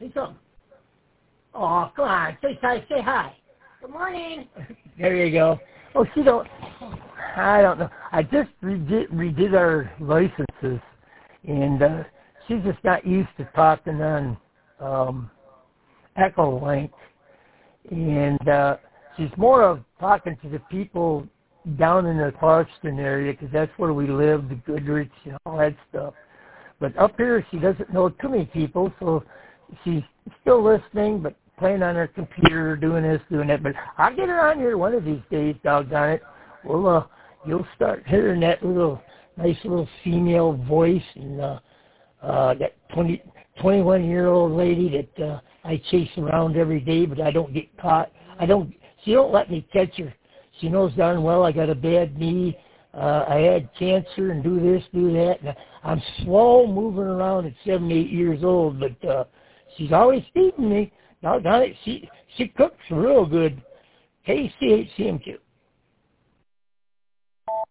Say something. Oh, come on. Say hi. Say hi. Good morning. There you go. Oh, I don't know. I just redid our licenses, and she's just not used to talking on Echolink, and she's more of talking to the people down in the Clarkston area, because that's where we live, the Goodrich and all that stuff. But up here, she doesn't know too many people, so she's still listening, but playing on her computer, doing this, doing that. But I'll get her on here one of these days, doggone it. Well, you'll start hearing that nice little female voice, and that 21-year-old lady that I chase around every day, but I don't get caught. She don't let me catch her. She knows darn well I got a bad knee. I had cancer and do this, do that. And I'm slow moving around at 78 years old, but she's always feeding me. Doggone it, she cooks real good. KCHCM2.